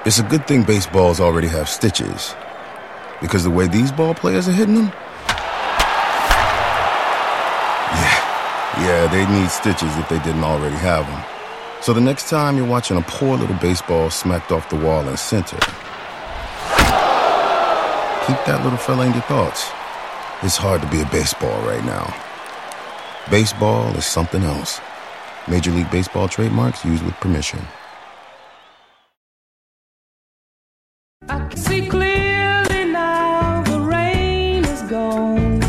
It's a good thing baseballs already have stitches, because the way these ball players are hitting them, yeah, they need stitches if they didn't already have them. So the next time you're watching a poor little baseball smacked off the wall in center, keep that little fella in your thoughts. It's hard to be a baseball right now. Baseball is something else. Major League Baseball trademarks used with permission. I can see clearly now, the rain is gone.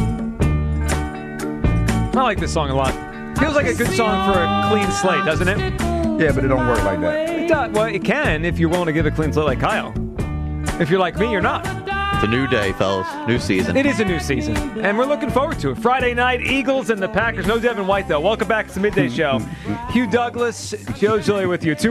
I like this song a lot. Feels like a good song for a clean slate, doesn't it? Yeah, but it don't work like that. It does. Well, it can if you're willing to give a clean slate like Kyle. If you're like me, you're not. It's a new day, fellas. New season. It is a new season, and we're looking forward to it. Friday night, Eagles and the Packers. No Devin White, though. Welcome back to the Midday Show. Hugh Douglas, Joe Giglio with you.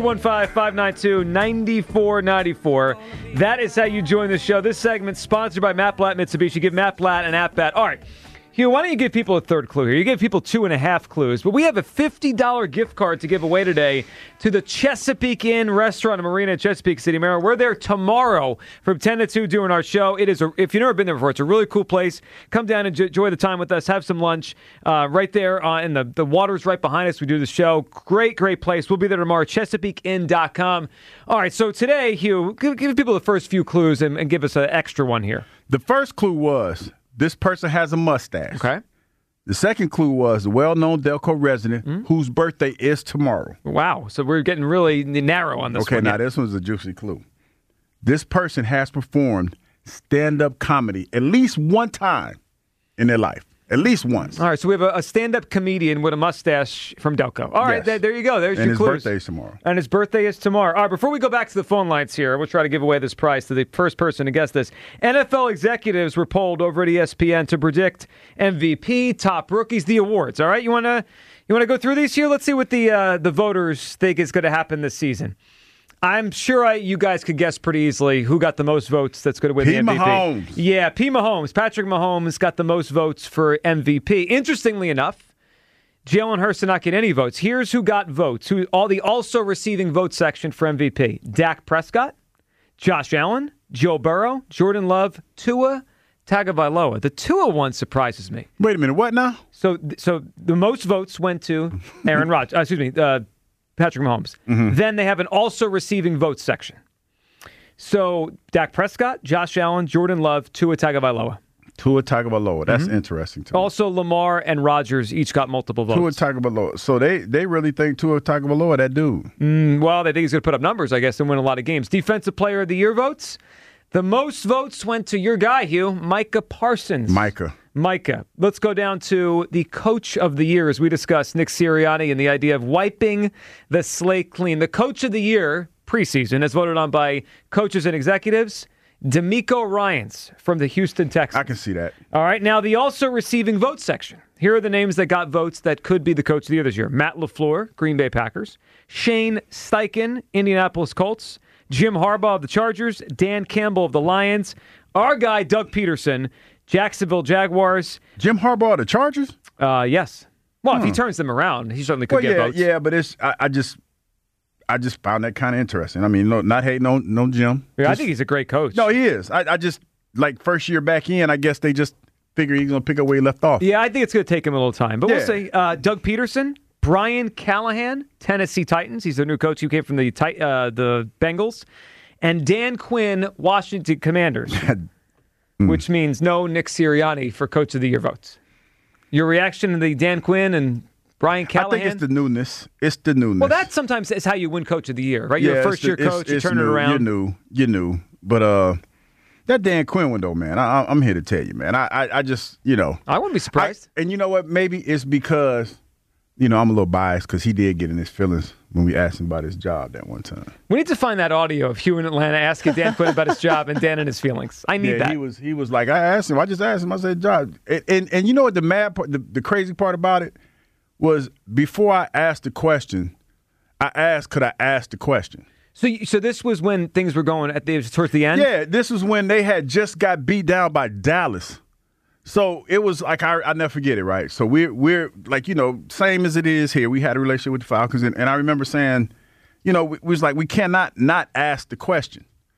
215-592-9494. That is how you join the show. This segment sponsored by Matt Blatt Mitsubishi. Give Matt Blatt an at-bat. All right. Hugh, why don't you give people a third clue here? You give people 2.5 clues, but we have a $50 gift card to give away today to the Chesapeake Inn Restaurant and Marina in Chesapeake City, Maryland. We're there tomorrow from 10 to 2 doing our show. It is, if you've never been there before, it's a really cool place. Come down and enjoy the time with us. Have some lunch right there, and the water's right behind us. We do the show. Great, great place. We'll be there tomorrow. ChesapeakeInn.com. All right, so today, Hugh, give people the first few clues and give us an extra one here. The first clue was this person has a mustache. Okay. The second clue was a well-known Delco resident whose birthday is tomorrow. Wow. So we're getting really narrow on this one. Okay, now this one's a juicy clue. This person has performed stand-up comedy at least one time in their life. At least once. All right, so we have a stand-up comedian with a mustache from Delco. All right, Yes. there you go. There's And your his clues. birthday is tomorrow. And his birthday is tomorrow. All right, before we go back to the phone lines here, we'll try to give away this prize to the first person to guess this. NFL executives were polled over at ESPN to predict MVP, top rookies, the awards. All right, you want to go through these here? Let's see what the voters think is going to happen this season. I'm sure you guys could guess pretty easily who got the most votes that's going to win the MVP. Mahomes. Yeah, P. Mahomes. Patrick Mahomes got the most votes for MVP. Interestingly enough, Jalen Hurts did not get any votes. Here's who got votes. The also receiving vote section for MVP. Dak Prescott, Josh Allen, Joe Burrow, Jordan Love, Tua Tagovailoa. The Tua one surprises me. Wait a minute, what now? So the most votes went to Aaron Rodgers. Patrick Mahomes. Then they have an also receiving votes section. So Dak Prescott, Josh Allen, Jordan Love, Tua Tagovailoa. Tua Tagovailoa. That's interesting to me. Also Lamar and Rodgers each got multiple votes. Tua Tagovailoa. So they really think Tua Tagovailoa, that dude. Well, they think he's going to put up numbers, I guess, and win a lot of games. Defensive Player of the Year votes. The most votes went to your guy, Hugh, Micah Parsons. Micah. Let's go down to the Coach of the Year, as we discussed, Nick Sirianni, and the idea of wiping the slate clean. The Coach of the Year preseason, as voted on by coaches and executives, DeMeco Ryans from the Houston Texans. I can see that. All right, now the also receiving vote section. Here are the names that got votes that could be the Coach of the Year this year. Matt LaFleur, Green Bay Packers. Shane Steichen, Indianapolis Colts. Jim Harbaugh of the Chargers. Dan Campbell of the Lions. Our guy, Doug Peterson, Jacksonville Jaguars. Jim Harbaugh of the Chargers? Yes. Well, if he turns them around, he certainly could get votes. Yeah, but I just found that kind of interesting. I mean, not hating no Jim. Yeah, I think he's a great coach. No, he is. I just, like, first year back in, I guess they just figure he's going to pick up where he left off. Yeah, I think it's going to take him a little time. But we'll say Doug Peterson, Brian Callahan, Tennessee Titans. He's their new coach who came from the Bengals. And Dan Quinn, Washington Commanders. Which means no Nick Sirianni for Coach of the Year votes. Your reaction to the Dan Quinn and Brian Callahan? I think it's the newness. Well, that sometimes is how you win Coach of the Year, right? You're a first-year coach, you turn it around. You're new. But that Dan Quinn one, though, man, I'm here to tell you, man. I just, I wouldn't be surprised. And you know what? Maybe it's because, I'm a little biased because he did get in his feelings when we asked him about his job that one time. We need to find that audio of Hugh in Atlanta asking Dan Quinn about his job and Dan and his feelings. I need that. He was like, I just asked him, I said, job. And you know what the mad part, the crazy part about it was before I asked the question, I asked, could I ask the question? So this was when things were going towards the end? Yeah, this was when they had just got beat down by Dallas. So it was like, I never forget it, right? So we're like, same as it is here. We had a relationship with the Falcons, and I remember saying, we was like, we cannot not ask the question.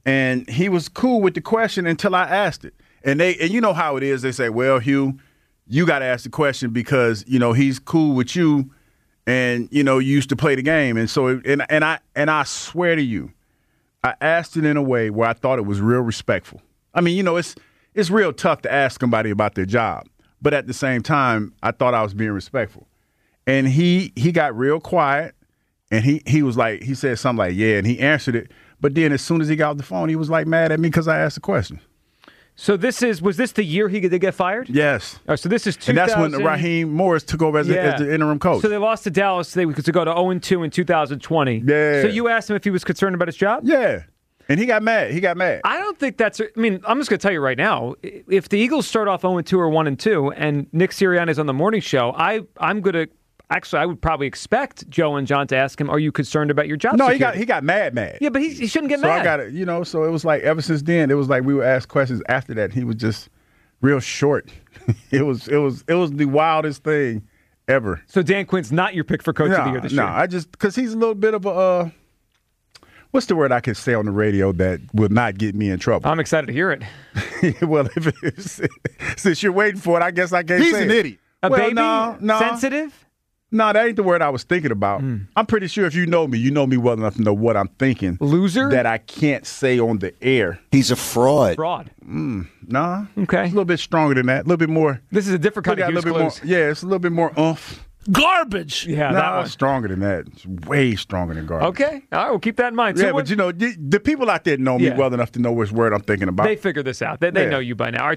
And he was cool with the question until I asked it. And you know how it is. They say, well, Hugh, you got to ask the question because, he's cool with you and, you used to play the game. And so and I swear to you, I asked it in a way where I thought it was real respectful. I mean, it's real tough to ask somebody about their job. But at the same time, I thought I was being respectful. And he got real quiet. And he was like, he said something like, yeah, and he answered it. But then as soon as he got off the phone, he was like mad at me because I asked the question. So was this the year he did get fired? Yes. Oh, so this is 2000. And that's when Raheem Morris took over as the interim coach. So they lost to Dallas. They could go to 0-2 in 2020. Yeah. So you asked him if he was concerned about his job? Yeah. And he got mad. I don't think that's. I mean, I'm just going to tell you right now. If the Eagles start off 0-2 or 1-2, and Nick Sirianni is on the morning show, I'm going to. Actually, I would probably expect Joe and John to ask him, "Are you concerned about your job?" No, security? he got mad. Yeah, but he shouldn't get so mad. I got it. So it was like ever since then, it was like we would ask questions after that. He was just real short. It was the wildest thing ever. So Dan Quinn's not your pick for coach of the year this year. No, I just because he's a little bit of a. What's the word I can say on the radio that will not get me in trouble? I'm excited to hear it. Well, since you're waiting for it, I guess I can't say it. He's an idiot. A baby? No. Sensitive? No, that ain't the word I was thinking about. I'm pretty sure if you know me well enough to know what I'm thinking. Loser? That I can't say on the air. He's a fraud. Fraud. Nah. Okay. It's a little bit stronger than that. A little bit more. This is a different kind of Hughes Clues. It's a little bit more oomph. Garbage. Yeah, that one. Stronger than that. It's way stronger than garbage. Okay. All right, we'll keep that in mind. Yeah, but the people out there know me well enough to know which word I'm thinking about. They figure this out. They know you by now. All right,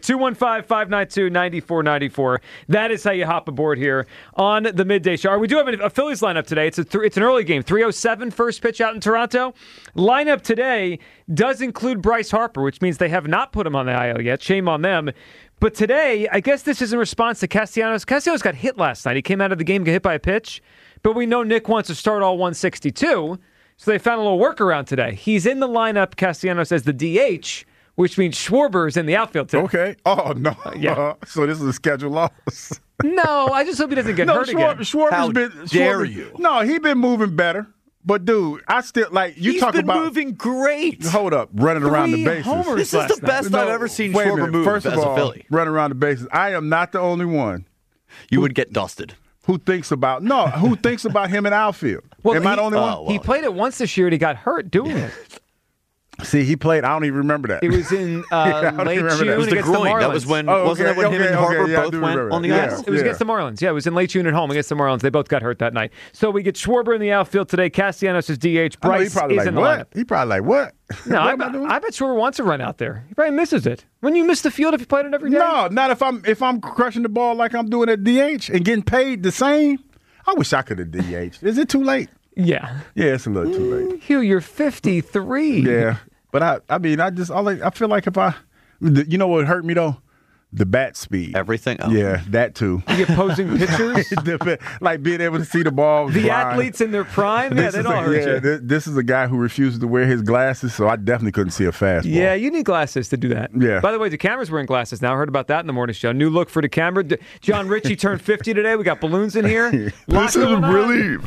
215-592-9494. That is how you hop aboard here on the Midday Show. All right, we do have a Phillies lineup today. It's an early game. 3:07 first pitch out in Toronto. Lineup today does include Bryce Harper, which means they have not put him on the IL yet. Shame on them. But today, I guess this is in response to Castellanos. Castellanos got hit last night. He came out of the game, got hit by a pitch. But we know Nick wants to start all 162, so they found a little workaround today. He's in the lineup, Castellanos, as the DH, which means Schwarber is in the outfield today. Okay. Oh, no. Yeah. So this is a scheduled loss. No, I just hope he doesn't get hurt again. Schwarber's dare you? No, he's been moving better. But, dude, I still, He's talk been about. moving great. Hold up, running around the bases. homers. This is the best I've ever seen Schwarber move First of as all, a Philly. running around the bases. I am not the only one You would get dusted. who thinks about him in outfield. Well, Am I the only one? well. He played it once this year and he got hurt doing it. See, he played. I don't even remember that. It was in don't late remember that. June It was The against the groin. Marlins. That was when Oh, wasn't that when him and Harper yeah, I both do went remember on the that. ice? Yes, it was against the Marlins. Yeah, it was in late June at home against the Marlins. They both got hurt that night. So we get Schwarber in the outfield today. Castellanos is DH. I know, Bryce he probably is like, in the what? lineup. He probably like, what? No, What I am I doing? bet Schwarber wants to run out there. He probably misses it. Wouldn't you miss the field if you played it every day? No, not if I'm crushing the ball like I'm doing at DH and getting paid the same. I wish I could have DH. Is it too late? Yeah. Yeah, it's a little too late. Hugh, you're 53. Yeah, but I feel like if you know what hurt me though? The bat speed. Everything. Oh. Yeah, that too. The opposing pitchers, Like being able to see the ball. the flying. athletes in their prime, yeah, they'd all hurt you. This is a guy who refuses to wear his glasses, so I definitely couldn't see a fastball. Yeah, you need glasses to do that. Yeah. By the way, DeCamera's wearing glasses now. I heard about that in the morning show. New look for DeCamera. John Ritchie turned 50 today. We got balloons in here. This is really.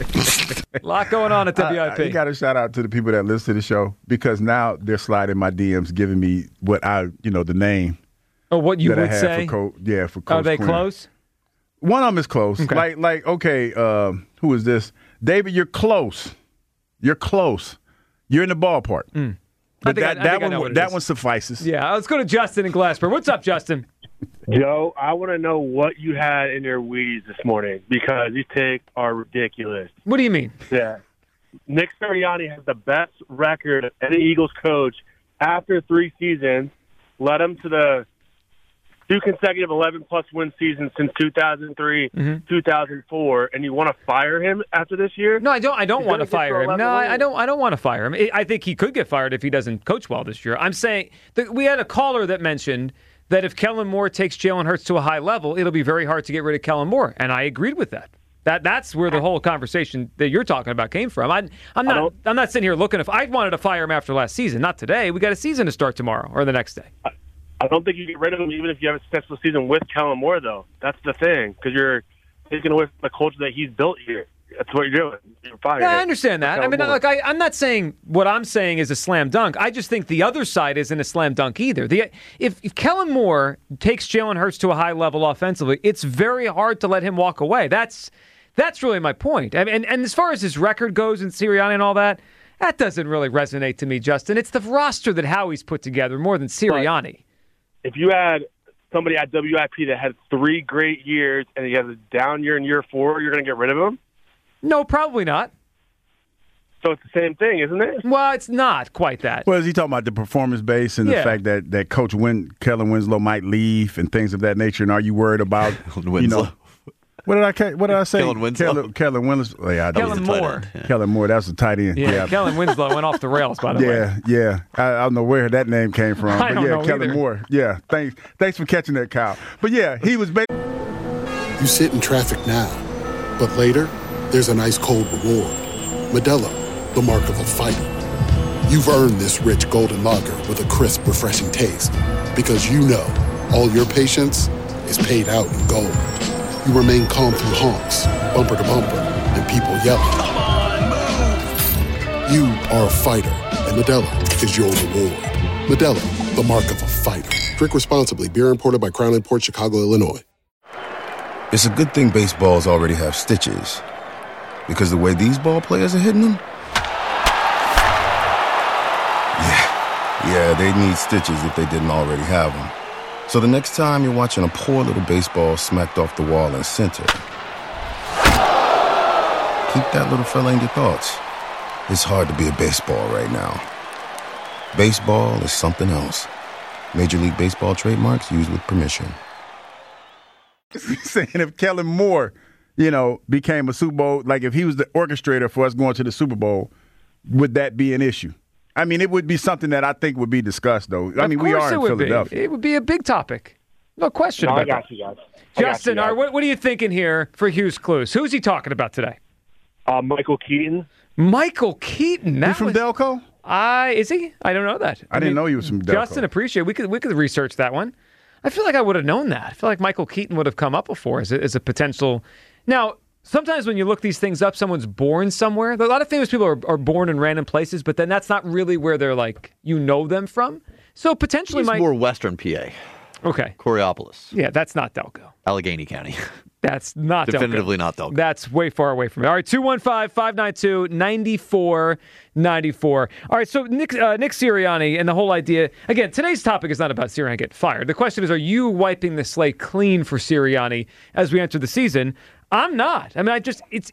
Lot going on at WIP. You got to shout out to the people that listen to the show because now they're sliding my DMs, giving me what the name. Oh, what you that would I had say? for Coach Are they Quinn. close? One of them is close. Okay. Who is this? David, you're close. You're close. You're in the ballpark. But I think I know what it that is. one suffices. Yeah, let's go to Justin in Glasper. What's up, Justin? Joe, I want to know what you had in your Wheaties this morning because these takes are ridiculous. What do you mean? Yeah. Nick Sirianni has the best record of any Eagles coach after 3 seasons, led him to the 2 consecutive 11-plus win seasons since 2003, 2004, and you want to fire him after this year? No, I don't. I don't want to gonna get fire to him. 11 No, I wins. don't. I don't want to fire him. I think he could get fired if he doesn't coach well this year. I'm saying that we had a caller that mentioned that if Kellen Moore takes Jalen Hurts to a high level, it'll be very hard to get rid of Kellen Moore, and I agreed with that. That's where the whole conversation that you're talking about came from. I'm not sitting here looking. If I wanted to fire him after last season, not today. We got a season to start tomorrow or the next day. I don't think you get rid of him even if you have a successful season with Kellen Moore, though. That's the thing, because you're taking away from the culture that he's built here. that's what you're doing. You're fired. Yeah, I understand that. I mean, Moore. look, I'm not saying what I'm saying is a slam dunk. I just think the other side isn't a slam dunk either. If Kellen Moore takes Jalen Hurts to a high level offensively, it's very hard to let him walk away. That's really my point. I mean, and as far as his record goes in Sirianni and all that doesn't really resonate to me, Justin. It's the roster that Howie's put together more than Sirianni. If you had somebody at WIP that had 3 great years and he has a down year in year 4, you're going to get rid of him? No, probably not. So it's the same thing, isn't it? Well, it's not quite that. Well, is he talking about the performance base and the fact that Coach Kellen Winslow might leave and things of that nature? And are you worried about Winslow. What did I say? Kellen Winslow. Kellen Winslow. Oh, yeah, Kellen Moore. Yeah. Kellen Moore. That's the tight end. Yeah, Kellen Winslow went off the rails, by the way. Yeah. I don't know where that name came from. I don't know Kellen either. Moore. Yeah, thanks for catching that, Kyle. But yeah, he was You sit in traffic now, but later, there's an ice-cold reward. Modelo, the mark of a fighter. You've earned this rich golden lager with a crisp, refreshing taste. Because you know, all your patience is paid out in gold. You remain calm through honks, bumper to bumper, and people yelling. Come on, move! You are a fighter, and Modelo is your reward. Modelo, the mark of a fighter. Drink responsibly. Beer imported by Crown Imports, Chicago, Illinois. It's a good thing baseballs already have stitches. Because the way these ball players are hitting them, yeah, they need stitches if they didn't already have them. So the next time you're watching a poor little baseball smacked off the wall in center, keep that little fella in your thoughts. It's hard to be a baseball right now. Baseball is something else. Major League Baseball trademarks used with permission. saying if Kellen Moore, became a Super Bowl, like if he was the orchestrator for us going to the Super Bowl, would that be an issue? I mean, it would be something that I think would be discussed, though. I mean, we are in Philadelphia. It would be a big topic. No question about I got that. you guys. Justin, all right, what are you thinking here for Hughes Clues? Who's he talking about today? Michael Keaton. Michael Keaton. He's from Delco? Is he? I don't know that. I didn't know he was from Delco. Justin, appreciate it. We could research that one. I feel like I would have known that. I feel like Michael Keaton would have come up before as a potential. Now, sometimes when you look these things up, someone's born somewhere. A lot of famous people are born in random places, but then that's not really where they're them from. So potentially He's more Western PA. Okay. Coriopolis. Yeah, that's not Delco. Allegheny County. That's not Definitively Delco. not Delco. That's way far away from it. All right, 215-592-9494. All right, so Nick Sirianni and the whole idea. Again, today's topic is not about Sirianni getting fired. The question is, are you wiping the slate clean for Sirianni as we enter the season? I'm not. I mean,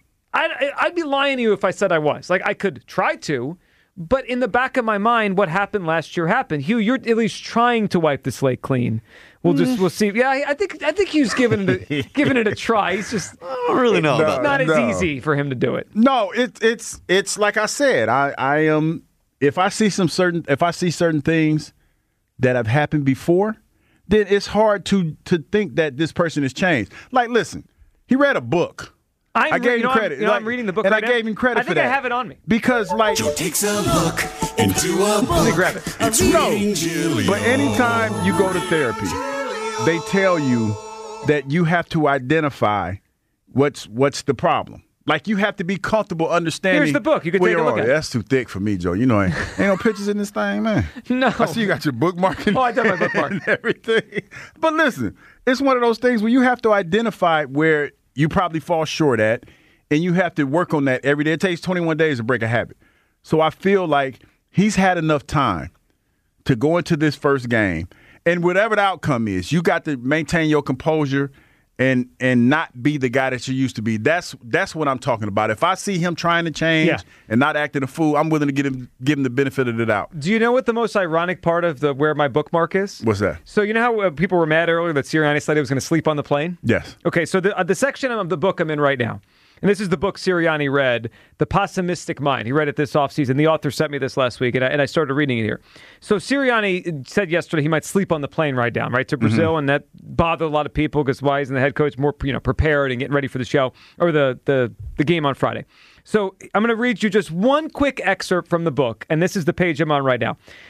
I'd be lying to you if I said I was. I could try to, but in the back of my mind, what happened last year happened. Hugh, you're at least trying to wipe the slate clean. We'll see. Yeah, I think Hugh's giving it a try. He's just I don't really know. It's not as easy for him to do it. No, it's like I said. I am if I see certain things that have happened before, then it's hard to think that this person has changed. Like, listen, he read a book. I gave him credit. I'm reading the book, and right I gave him credit for that. I think I have it on me because, Joe takes a look into a book. Let me grab it. It's but anytime you go to therapy, they tell you that you have to identify what's the problem. Like, you have to be comfortable understanding. Here's the book. You can take a look at it. That's too thick for me, Joe. Ain't no pictures in this thing, man. No. I see you got your bookmark Oh, I done my bookmark. and everything. But listen, it's one of those things where you have to identify where you probably fall short at, and you have to work on that every day. It takes 21 days to break a habit. So I feel like he's had enough time to go into this first game, and whatever the outcome is, you got to maintain your composure and not be the guy that you used to be. That's what I'm talking about. If I see him trying to change and not acting a fool, I'm willing to give him the benefit of the doubt. Do you know what the most ironic part of where my bookmark is? What's that? So you know how people were mad earlier that Sirianni said he was going to sleep on the plane? Yes. Okay, so the section of the book I'm in right now, and this is the book Sirianni read, The Pessimistic Mind. He read it this offseason. The author sent me this last week, and I started reading it here. So Sirianni said yesterday he might sleep on the plane ride down, right, to Brazil, and that bothered a lot of people because why isn't the head coach more prepared and getting ready for the show or the game on Friday? So I'm going to read you just one quick excerpt from the book, and this is the page I'm on right now.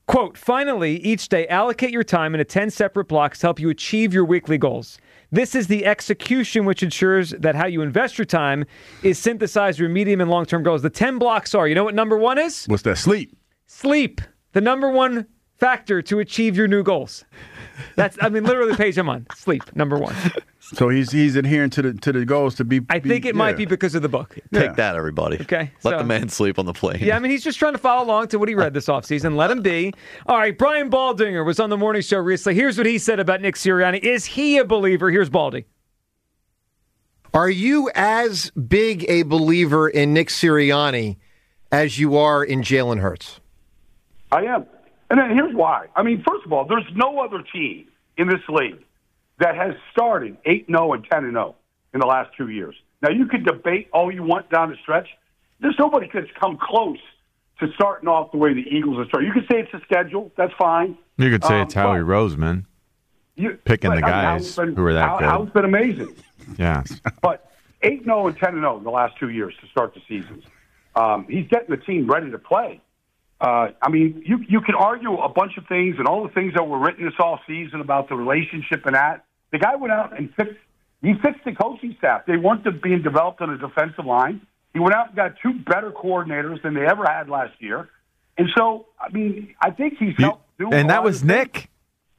Quote, finally, each day allocate your time into 10 separate blocks to help you achieve your weekly goals. This is the execution which ensures that how you invest your time is synthesized your medium and long-term goals. The 10 blocks are, you know what number one is? What's that? Sleep. Sleep. The number one factor to achieve your new goals. That's, literally the page I'm on. Sleep, number one. So he's adhering to the goals to be. I think it might be because of the book. Take that, everybody. Okay. Let the man sleep on the plane. Yeah, he's just trying to follow along to what he read this offseason. Let him be. All right, Brian Baldinger was on the morning show recently. Here's what he said about Nick Sirianni. Is he a believer? Here's Baldy. Are you as big a believer in Nick Sirianni as you are in Jalen Hurts? I am. And then here's why. First of all, there's no other team in this league that has started 8-0 and 10-0 in the last 2 years. Now, you could debate all you want down the stretch. There's nobody that's come close to starting off the way the Eagles are starting. You could say it's a schedule. That's fine. You could say it's Howie Roseman picking the guys who are that good. Howie's been amazing. Yeah. But 8-0 and 10-0 in the last 2 years to start the seasons. He's getting the team ready to play. You can argue a bunch of things and all the things that were written this all season about the relationship and that. The guy went out and fixed the coaching staff. They weren't being developed on a defensive line. He went out and got 2 better coordinators than they ever had last year. And so, I think he's helped do. And that was Nick.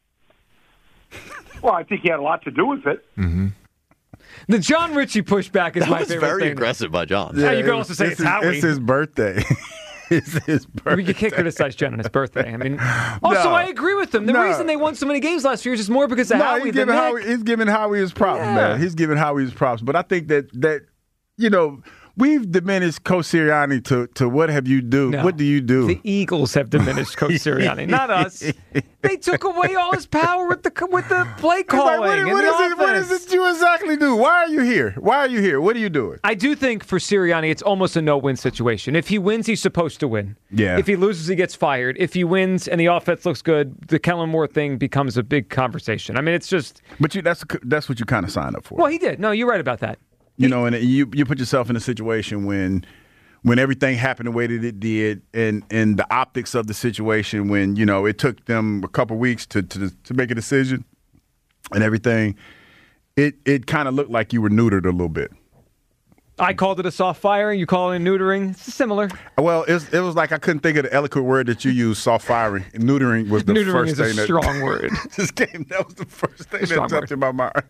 Well, I think he had a lot to do with it. Mm-hmm. The John Ritchie pushback is my favorite thing. That was very aggressive by John. Yeah, you can also say it's Howie. It's his birthday. It's his birthday. You can't criticize John on his birthday. I agree with him. The reason they won so many games last year is just more because of Howie than Nick. He's giving Howie his props, man. He's giving Howie his props. But I think that we've diminished Coach Sirianni to what have you do? No. What do you do? The Eagles have diminished Coach Sirianni, not us. They took away all his power with the play calling. What is it you exactly do? Why are you here? What are you doing? I do think for Sirianni, it's almost a no-win situation. If he wins, he's supposed to win. Yeah. If he loses, he gets fired. If he wins and the offense looks good, the Kellen Moore thing becomes a big conversation. It's just. But that's what you kind of signed up for. Well, he did. No, you're right about that. And you put yourself in a situation when everything happened the way that it did, and the optics of the situation when it took them a couple weeks to make a decision, and everything, it kind of looked like you were neutered a little bit. I called it a soft firing. You call it neutering. It's similar. Well, it was like I couldn't think of the eloquent word that you used. Soft firing. Neutering was the first thing. Neutering is a strong word. That was the first thing that jumped in my mind.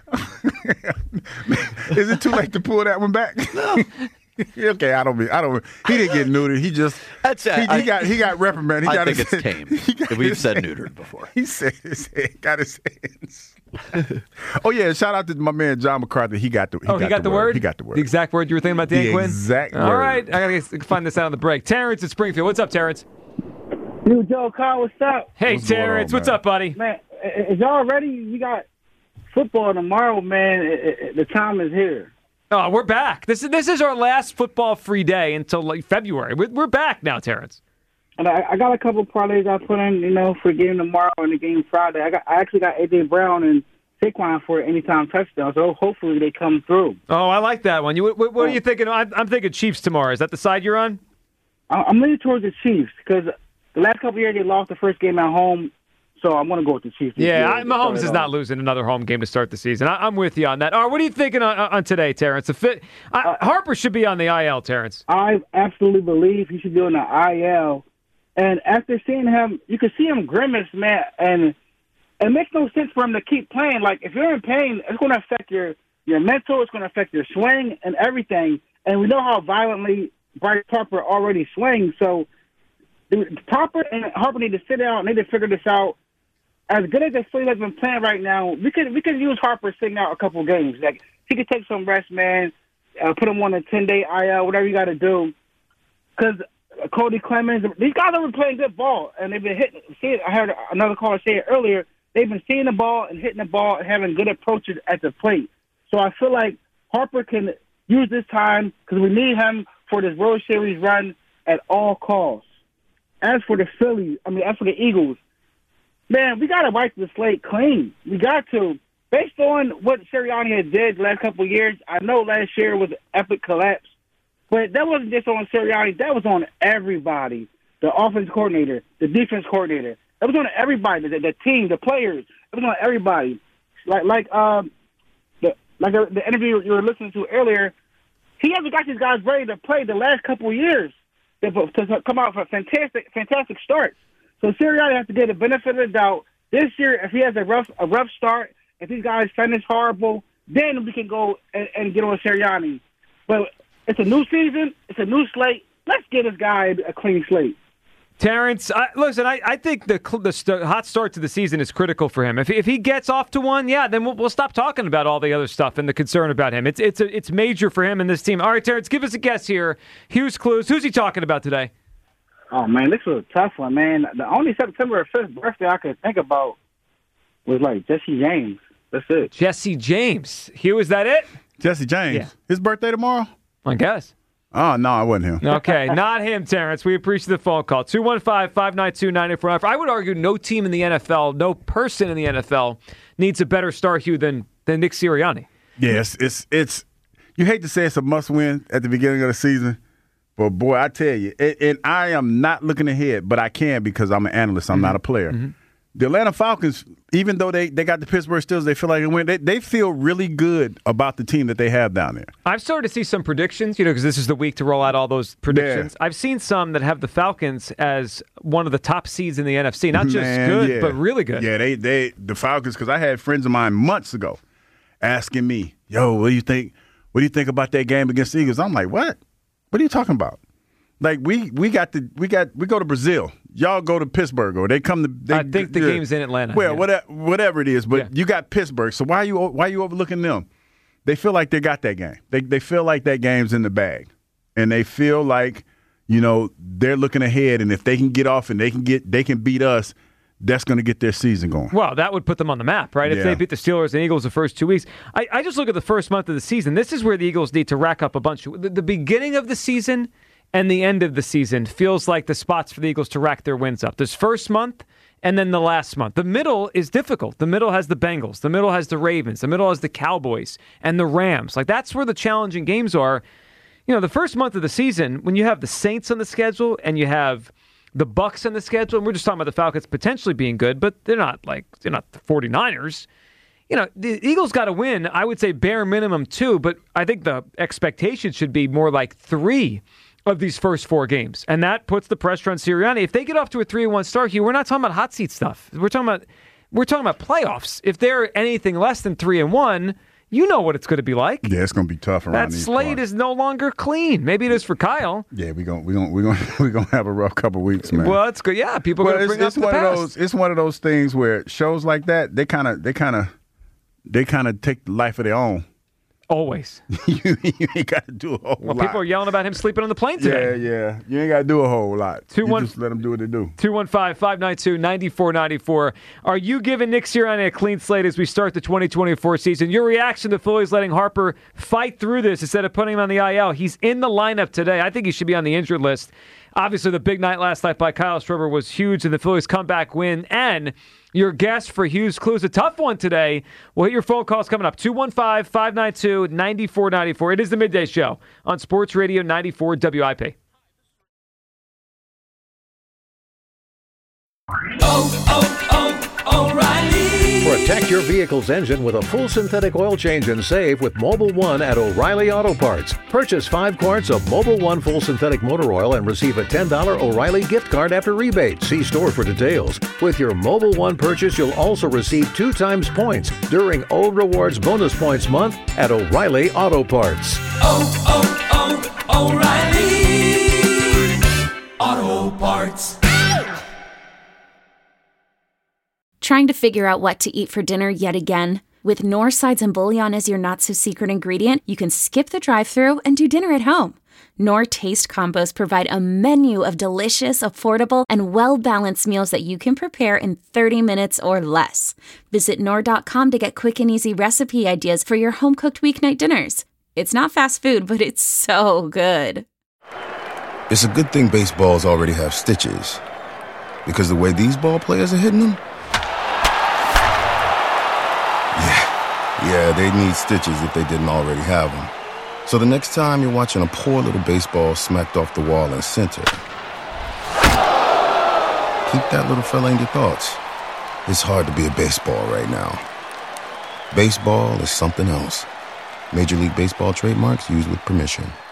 Is it too late to pull that one back? No. Okay, I don't. He didn't get neutered. He just. That's it. He got reprimanded. I think it's tame. We've said neutered before. He said his head got his hands. Oh yeah! Shout out to my man John McCarthy. He got the. He got the word. He got the word. The exact word you were thinking about, Dan Quinn. Exact word. All right, I gotta find this out on the break. Terrence at Springfield. What's up, Terrence? Yo, Joe, Carl, what's up? Hey, Terrence. What's up, buddy? Man, is y'all ready? You got football tomorrow, man. The time is here. Oh, we're back. This is our last football-free day until February. We're back now, Terrence. And I got a couple of parlays I put in, for the game tomorrow and the game Friday. I actually got A.J. Brown and Saquon for an anytime touchdown, so hopefully they come through. Oh, I like that one. What are you thinking? I'm thinking Chiefs tomorrow. Is that the side you're on? I'm leaning towards the Chiefs because the last couple of years they lost the first game at home, so I'm going to go with the Chiefs. Yeah, Mahomes is not losing another home game to start the season. I'm with you on that. All right, what are you thinking on today, Terrence? Harper should be on the IL, Terrence. I absolutely believe he should be on the IL. And after seeing him, you can see him grimace, man, and it makes no sense for him to keep playing. Like, if you're in pain, it's going to affect your mental, it's going to affect your swing and everything. And we know how violently Bryce Harper already swings. So Harper and Harper need to sit down and need to figure this out. As good as the Phillies have been playing right now, we could use Harper sitting out a couple games. Like, he could take some rest, man, put him on a 10-day IL, whatever you got to do. Because Cody Clemens, these guys have been playing good ball, and they've been hitting. I heard another caller say it earlier. They've been seeing the ball and hitting the ball and having good approaches at the plate. So I feel like Harper can use this time because we need him for this World Series run at all costs. As for the Eagles, man, we got to wipe the slate clean. We got to. Based on what Sirianni had did the last couple of years, I know last year was an epic collapse, but that wasn't just on Sirianni. That was on everybody. the offense coordinator, the defense coordinator. It was on everybody, the team, the players. It was on everybody. Like the interview you were listening to earlier, he hasn't got these guys ready to play the last couple of years to come out for fantastic starts. So Sirianni has to get the benefit of the doubt. This year, if he has a rough start, if these guys finish horrible, then we can go and get on Sirianni. But it's a new season. It's a new slate. Let's get this guy a clean slate. Terrence, listen, I think the hot start to the season is critical for him. If he gets off to one, then we'll stop talking about all the other stuff and the concern about him. It's major for him and this team. All right, Terrence, give us a guess here. Hughes Clues, who's he talking about today? Oh, man, this was a tough one, man. The only September 5th birthday I could think about was, Jesse James. That's it. Jesse James. Hugh, is that it? Jesse James. Yeah. His birthday tomorrow? I guess. Oh, no, it wasn't him. Okay, not him, Terrence. We appreciate the phone call. 215-592-9494. I would argue no team in the NFL, no person in the NFL needs a better star, Hugh, than Nick Sirianni. Yes, it's you hate to say it's a must-win at the beginning of the season, but, boy, I tell you, and I am not looking ahead, but I can because I'm an analyst. I'm not a player. Mm-hmm. The Atlanta Falcons, even though they got the Pittsburgh Steelers, they feel like they win. They feel really good about the team that they have down there. I've started to see some predictions, because this is the week to roll out all those predictions. Yeah. I've seen some that have the Falcons as one of the top seeds in the NFC. Not just good, but really good. Yeah, the Falcons, because I had friends of mine months ago asking me, yo, what do you think about that game against the Eagles? I'm like, what? What are you talking about? Like we go to Brazil. Y'all go to Pittsburgh, or they come to. I think the game's in Atlanta. Well, whatever it is, but you got Pittsburgh. So why are you overlooking them? They feel like they got that game. They feel like that game's in the bag, and they feel like they're looking ahead. And if they can get off and they can beat us, that's going to get their season going. Well, that would put them on the map, right? If they beat the Steelers and Eagles the first 2 weeks. I just look at the first month of the season. This is where the Eagles need to rack up a bunch. The beginning of the season and the end of the season feels like the spots for the Eagles to rack their wins up. This first month and then the last month. The middle is difficult. The middle has the Bengals. The middle has the Ravens. The middle has the Cowboys and the Rams. That's where the challenging games are. The first month of the season, when you have the Saints on the schedule and you have the Bucs on the schedule, and we're just talking about the Falcons potentially being good, but they're not the 49ers. The Eagles got to win, I would say bare minimum 2, but I think the expectation should be more like 3 of these first 4 games. And that puts the pressure on Sirianni. If they get off to a 3-1 start, Hugh, we're not talking about hot seat stuff. We're talking about playoffs. If they're anything less than 3-1, you know what it's going to be like. Yeah, it's going to be tough around these slate parts. Is no longer clean. Maybe it is for Kyle. Yeah, we're gonna have a rough couple of weeks, man. Well, it's good. Yeah, people are going to bring up the past. It's one of those things where shows like that, they kind of take the life of their own. Always. You ain't got to do a whole lot. People are yelling about him sleeping on the plane today. Yeah. You ain't got to do a whole lot. You just let them do what they do. 215-592-9494. Are you giving Nick Sirianni a clean slate as we start the 2024 season? Your reaction to Phillies letting Harper fight through this instead of putting him on the IL. He's in the lineup today. I think he should be on the injured list. Obviously, the big night last night by Kyle Schwarber was huge, and the Phillies comeback win. And your guess for Hughes Clues, a tough one today. We'll hit your phone calls coming up. 215-592-9494. It is the Midday Show on Sports Radio 94 WIP. O'Reilly. Protect your vehicle's engine with a full synthetic oil change and save with Mobil 1 at O'Reilly Auto Parts. Purchase 5 quarts of Mobil 1 full synthetic motor oil and receive a $10 O'Reilly gift card after rebate. See store for details. With your Mobil 1 purchase, you'll also receive 2 times points during O Rewards Bonus Points Month at O'Reilly Auto Parts. O'Reilly Auto Parts. Trying to figure out what to eat for dinner yet again? With Knorr sides and bouillon as your not-so-secret ingredient, you can skip the drive-thru and do dinner at home. Knorr Taste Combos provide a menu of delicious, affordable, and well-balanced meals that you can prepare in 30 minutes or less. Visit Knorr.com to get quick and easy recipe ideas for your home-cooked weeknight dinners. It's not fast food, but it's so good. It's a good thing baseballs already have stitches, because the way these ball players are hitting them, yeah, they need stitches if they didn't already have them. So the next time you're watching a poor little baseball smacked off the wall in center, Keep that little fella in your thoughts. It's hard to be a baseball right now. Baseball is something else. Major League Baseball trademarks used with permission.